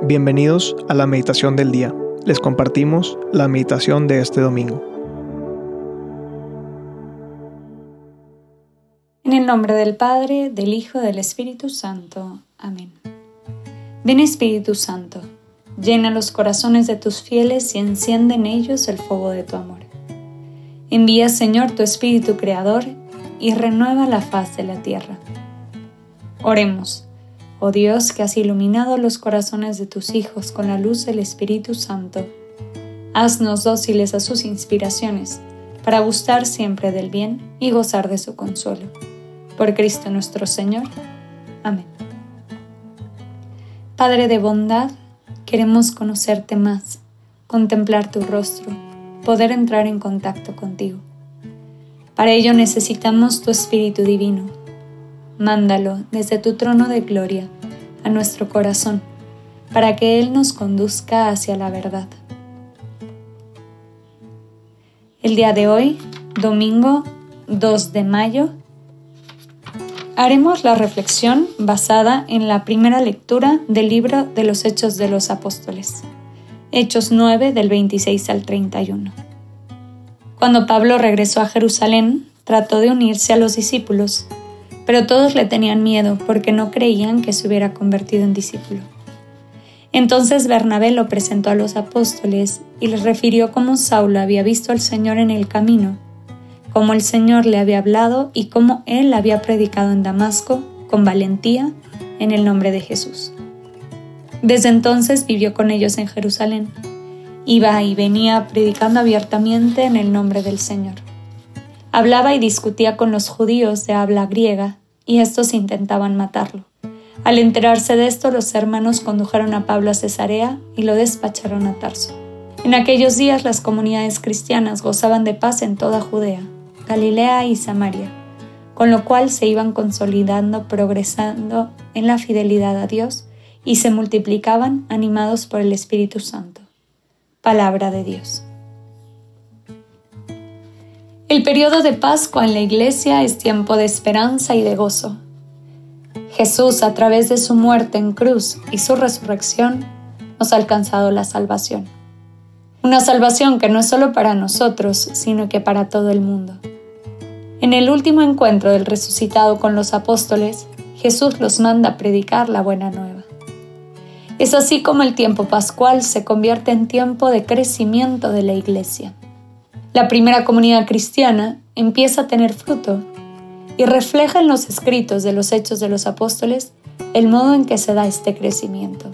Bienvenidos a la meditación del día. Les compartimos la meditación de este domingo. En el nombre del Padre, del Hijo, del Espíritu Santo. Amén. Ven Espíritu Santo, llena los corazones de tus fieles y enciende en ellos el fuego de tu amor. Envía, Señor, tu Espíritu Creador y renueva la faz de la tierra. Oremos. Oh Dios, que has iluminado los corazones de tus hijos con la luz del Espíritu Santo, haznos dóciles a sus inspiraciones, para gustar siempre del bien y gozar de su consuelo. Por Cristo nuestro Señor. Amén. Padre de bondad, queremos conocerte más, contemplar tu rostro, poder entrar en contacto contigo. Para ello necesitamos tu Espíritu Divino. Mándalo desde tu trono de gloria a nuestro corazón, para que Él nos conduzca hacia la verdad. El día de hoy, domingo 2 de mayo, haremos la reflexión basada en la primera lectura del libro de los Hechos de los Apóstoles, Hechos 9 del 26 al 31. Cuando Pablo regresó a Jerusalén, trató de unirse a los discípulos, pero todos le tenían miedo porque no creían que se hubiera convertido en discípulo. Entonces Bernabé lo presentó a los apóstoles y les refirió cómo Saulo había visto al Señor en el camino, cómo el Señor le había hablado y cómo él había predicado en Damasco con valentía en el nombre de Jesús. Desde entonces vivió con ellos en Jerusalén. Iba y venía predicando abiertamente en el nombre del Señor. Hablaba y discutía con los judíos de habla griega, y estos intentaban matarlo. Al enterarse de esto, los hermanos condujeron a Pablo a Cesarea y lo despacharon a Tarso. En aquellos días las comunidades cristianas gozaban de paz en toda Judea, Galilea y Samaria, con lo cual se iban consolidando, progresando en la fidelidad a Dios y se multiplicaban animados por el Espíritu Santo. Palabra de Dios. El periodo de Pascua en la Iglesia es tiempo de esperanza y de gozo. Jesús, a través de su muerte en cruz y su resurrección, nos ha alcanzado la salvación. Una salvación que no es solo para nosotros, sino que para todo el mundo. En el último encuentro del resucitado con los apóstoles, Jesús los manda a predicar la buena nueva. Es así como el tiempo pascual se convierte en tiempo de crecimiento de la Iglesia. La primera comunidad cristiana empieza a tener fruto y refleja en los escritos de los Hechos de los Apóstoles el modo en que se da este crecimiento.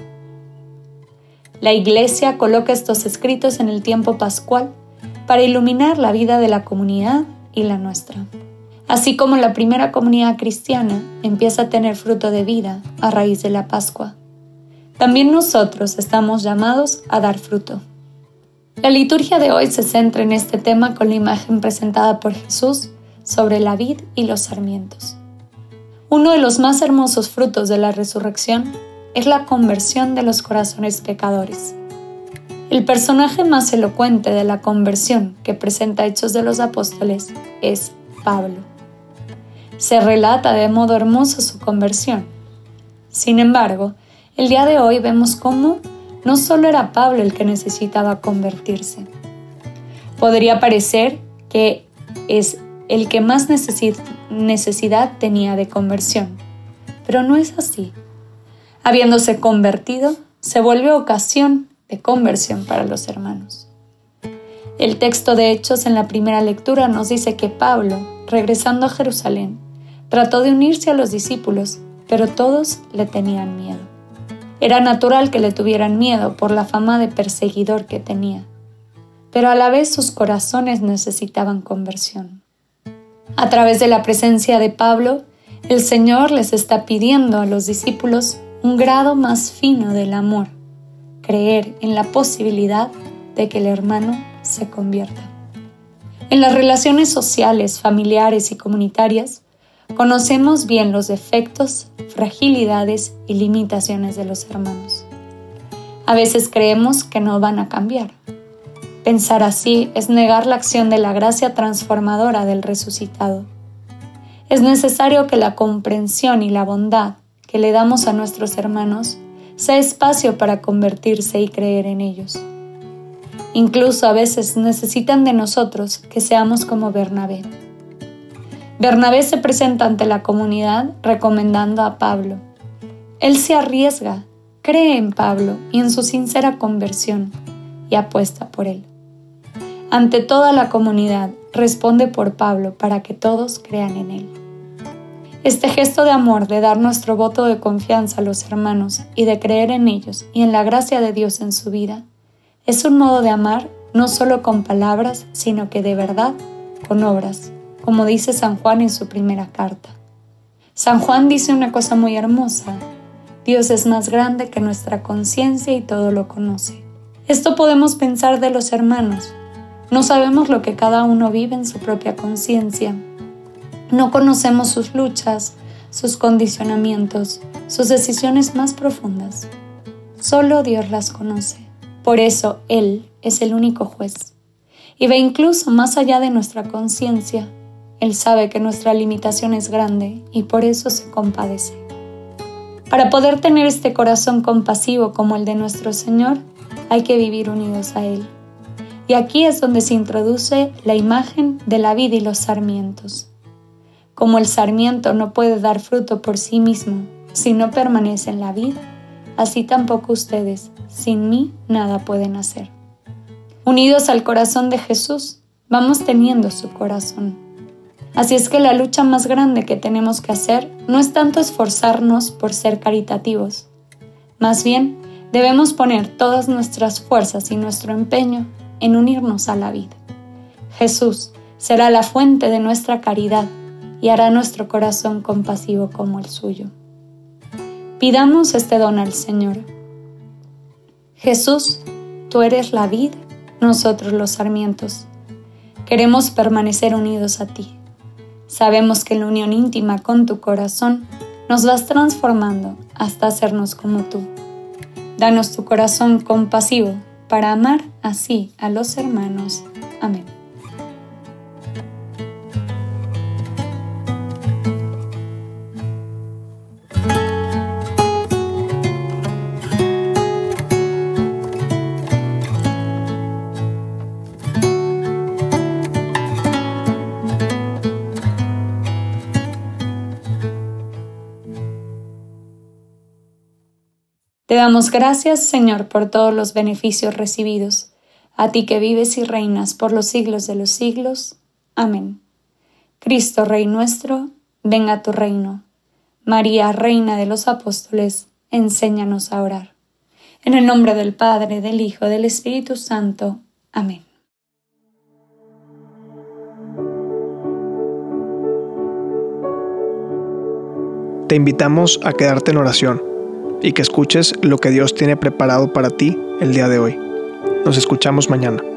La Iglesia coloca estos escritos en el tiempo pascual para iluminar la vida de la comunidad y la nuestra. Así como la primera comunidad cristiana empieza a tener fruto de vida a raíz de la Pascua, también nosotros estamos llamados a dar fruto. La liturgia de hoy se centra en este tema con la imagen presentada por Jesús sobre la vid y los sarmientos. Uno de los más hermosos frutos de la resurrección es la conversión de los corazones pecadores. El personaje más elocuente de la conversión que presenta Hechos de los Apóstoles es Pablo. Se relata de modo hermoso su conversión. Sin embargo, el día de hoy vemos cómo no solo era Pablo el que necesitaba convertirse. Podría parecer que es el que más necesidad tenía de conversión, pero no es así. Habiéndose convertido, se volvió ocasión de conversión para los hermanos. El texto de Hechos en la primera lectura nos dice que Pablo, regresando a Jerusalén, trató de unirse a los discípulos, pero todos le tenían miedo. Era natural que le tuvieran miedo por la fama de perseguidor que tenía, pero a la vez sus corazones necesitaban conversión. A través de la presencia de Pablo, el Señor les está pidiendo a los discípulos un grado más fino del amor, creer en la posibilidad de que el hermano se convierta. En las relaciones sociales, familiares y comunitarias, conocemos bien los defectos, fragilidades y limitaciones de los hermanos. A veces creemos que no van a cambiar. Pensar así es negar la acción de la gracia transformadora del resucitado. Es necesario que la comprensión y la bondad que le damos a nuestros hermanos sea espacio para convertirse y creer en ellos. Incluso a veces necesitan de nosotros que seamos como Bernabé. Bernabé se presenta ante la comunidad recomendando a Pablo. Él se arriesga, cree en Pablo y en su sincera conversión y apuesta por él. Ante toda la comunidad, responde por Pablo para que todos crean en él. Este gesto de amor, de dar nuestro voto de confianza a los hermanos y de creer en ellos y en la gracia de Dios en su vida, es un modo de amar no solo con palabras, sino que de verdad con obras, como dice San Juan en su primera carta. San Juan dice una cosa muy hermosa: Dios es más grande que nuestra conciencia y todo lo conoce. Esto podemos pensar de los hermanos. No sabemos lo que cada uno vive en su propia conciencia. No conocemos sus luchas, sus condicionamientos, sus decisiones más profundas. Solo Dios las conoce. Por eso Él es el único juez. Y ve incluso más allá de nuestra conciencia. Él sabe que nuestra limitación es grande y por eso se compadece. Para poder tener este corazón compasivo como el de nuestro Señor, hay que vivir unidos a Él. Y aquí es donde se introduce la imagen de la vid y los sarmientos. Como el sarmiento no puede dar fruto por sí mismo si no permanece en la vid, así tampoco ustedes, sin mí, nada pueden hacer. Unidos al corazón de Jesús, vamos teniendo su corazón. Así es que la lucha más grande que tenemos que hacer no es tanto esforzarnos por ser caritativos. Más bien, debemos poner todas nuestras fuerzas y nuestro empeño en unirnos a la vid. Jesús será la fuente de nuestra caridad y hará nuestro corazón compasivo como el suyo. Pidamos este don al Señor. Jesús, tú eres la vid, nosotros los sarmientos. Queremos permanecer unidos a ti. Sabemos que en la unión íntima con tu corazón nos vas transformando hasta hacernos como tú. Danos tu corazón compasivo para amar así a los hermanos. Amén. Te damos gracias, Señor, por todos los beneficios recibidos, a ti que vives y reinas por los siglos de los siglos. Amén. Cristo, Rey nuestro, venga a tu reino. María, Reina de los Apóstoles, enséñanos a orar. En el nombre del Padre, del Hijo, del Espíritu Santo. Amén. Te invitamos a quedarte en oración y que escuches lo que Dios tiene preparado para ti el día de hoy. Nos escuchamos mañana.